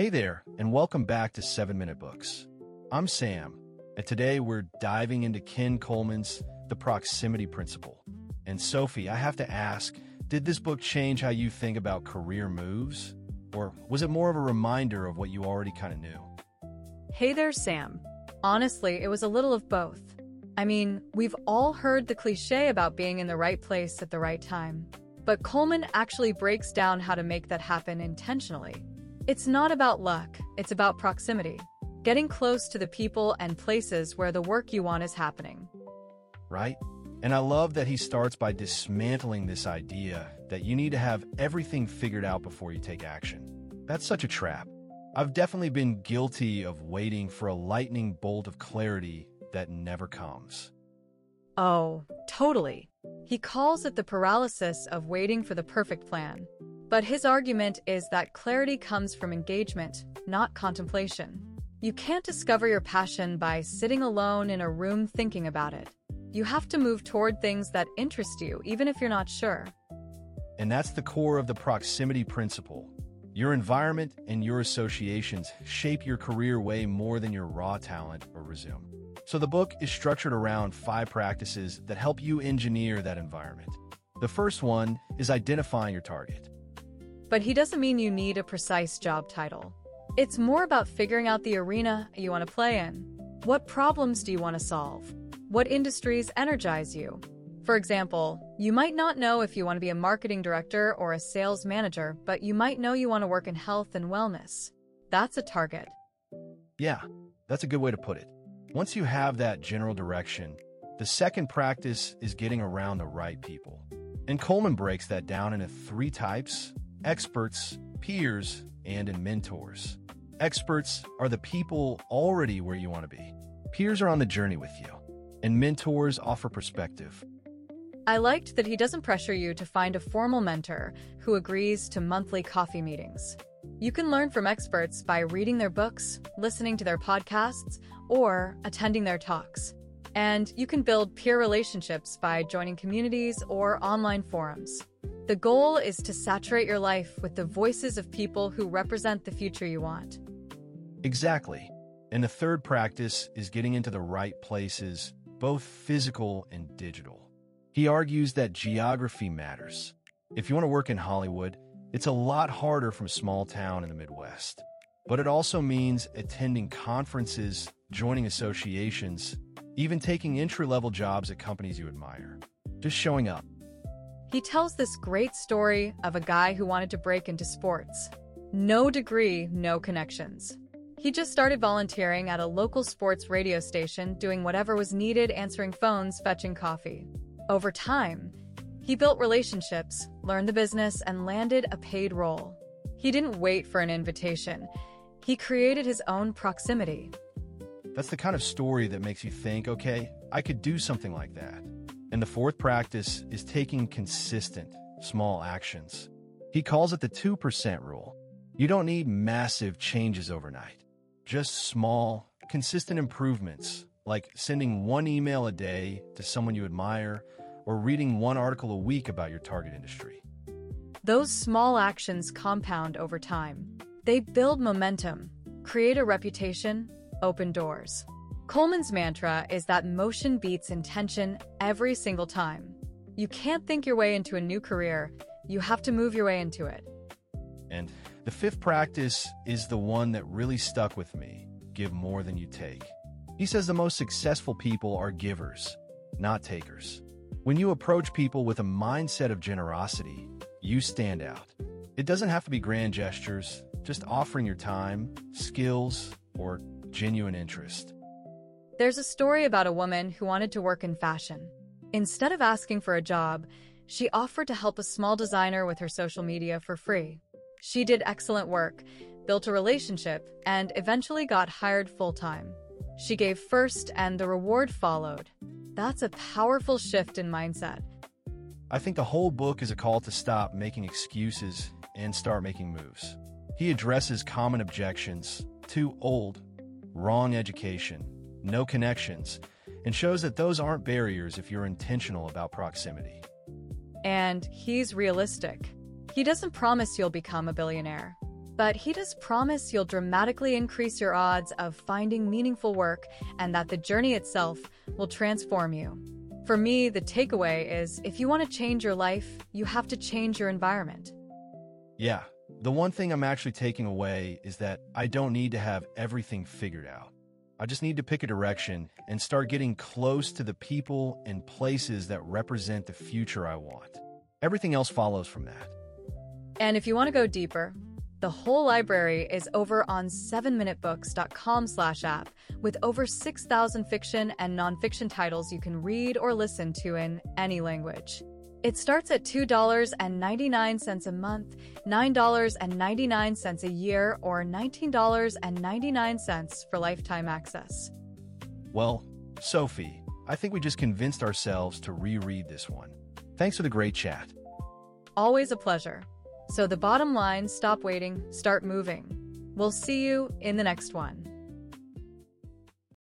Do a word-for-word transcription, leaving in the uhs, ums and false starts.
Hey there, and welcome back to seven minute Books. I'm Sam, and today we're diving into Ken Coleman's The Proximity Principle. And Sophie, I have to ask, did this book change how you think about career moves? Or was it more of a reminder of what you already kind of knew? Hey there, Sam. Honestly, it was a little of both. I mean, we've all heard the cliche about being in the right place at the right time. But Coleman actually breaks down how to make that happen intentionally. It's not about luck, it's about proximity. Getting close to the people and places where the work you want is happening. Right? And I love that he starts by dismantling this idea that you need to have everything figured out before you take action. That's such a trap. I've definitely been guilty of waiting for a lightning bolt of clarity that never comes. Oh, totally. He calls it the paralysis of waiting for the perfect plan. But his argument is that clarity comes from engagement, not contemplation. You can't discover your passion by sitting alone in a room thinking about it. You have to move toward things that interest you, even if you're not sure. And that's the core of the proximity principle. Your environment and your associations shape your career way more than your raw talent or resume. So the book is structured around five practices that help you engineer that environment. The first one is identifying your target. But he doesn't mean you need a precise job title. It's more about figuring out the arena you want to play in. What problems do you want to solve? What industries energize you? For example, you might not know if you want to be a marketing director or a sales manager, but you might know you want to work in health and wellness. That's a target. Yeah, that's a good way to put it. Once you have that general direction, the second practice is getting around the right people. And Coleman breaks that down into three types: experts, peers, and in mentors. Experts are the people already where you want to be. Peers are on the journey with you, and mentors offer perspective. I liked that he doesn't pressure you to find a formal mentor who agrees to monthly coffee meetings. You can learn from experts by reading their books, listening to their podcasts, or attending their talks. And you can build peer relationships by joining communities or online forums. The goal is to saturate your life with the voices of people who represent the future you want. Exactly. And the third practice is getting into the right places, both physical and digital. He argues that geography matters. If you want to work in Hollywood, it's a lot harder from a small town in the Midwest. But it also means attending conferences, joining associations, even taking entry-level jobs at companies you admire. Just showing up. He tells this great story of a guy who wanted to break into sports. No degree, no connections. He just started volunteering at a local sports radio station, doing whatever was needed, answering phones, fetching coffee. Over time, he built relationships, learned the business, and landed a paid role. He didn't wait for an invitation. He created his own proximity. That's the kind of story that makes you think, okay, I could do something like that. And the fourth practice is taking consistent, small actions. He calls it the two percent rule. You don't need massive changes overnight. Just small, consistent improvements, like sending one email a day to someone you admire or reading one article a week about your target industry. Those small actions compound over time. They build momentum, create a reputation, open doors. Coleman's mantra is that motion beats intention every single time. You can't think your way into a new career, you have to move your way into it. And the fifth practice is the one that really stuck with me: give more than you take. He says the most successful people are givers, not takers. When you approach people with a mindset of generosity, you stand out. It doesn't have to be grand gestures, just offering your time, skills, or genuine interest. There's a story about a woman who wanted to work in fashion. Instead of asking for a job, she offered to help a small designer with her social media for free. She did excellent work, built a relationship, and eventually got hired full-time. She gave first, and the reward followed. That's a powerful shift in mindset. I think the whole book is a call to stop making excuses and start making moves. He addresses common objections: too old, wrong education, no connections, and shows that those aren't barriers if you're intentional about proximity. And he's realistic. He doesn't promise you'll become a billionaire. But he does promise you'll dramatically increase your odds of finding meaningful work and that the journey itself will transform you. For me, the takeaway is if you want to change your life, you have to change your environment. Yeah, the one thing I'm actually taking away is that I don't need to have everything figured out. I just need to pick a direction and start getting close to the people and places that represent the future I want. Everything else follows from that. And if you want to go deeper, the whole library is over on seven minute books dot com slash app with over six thousand fiction and nonfiction titles you can read or listen to in any language. It starts at two dollars and ninety-nine cents a month, nine dollars and ninety-nine cents a year, or nineteen dollars and ninety-nine cents for lifetime access. Well, Sophie, I think we just convinced ourselves to reread this one. Thanks for the great chat. Always a pleasure. So the bottom line, stop waiting, start moving. We'll see you in the next one.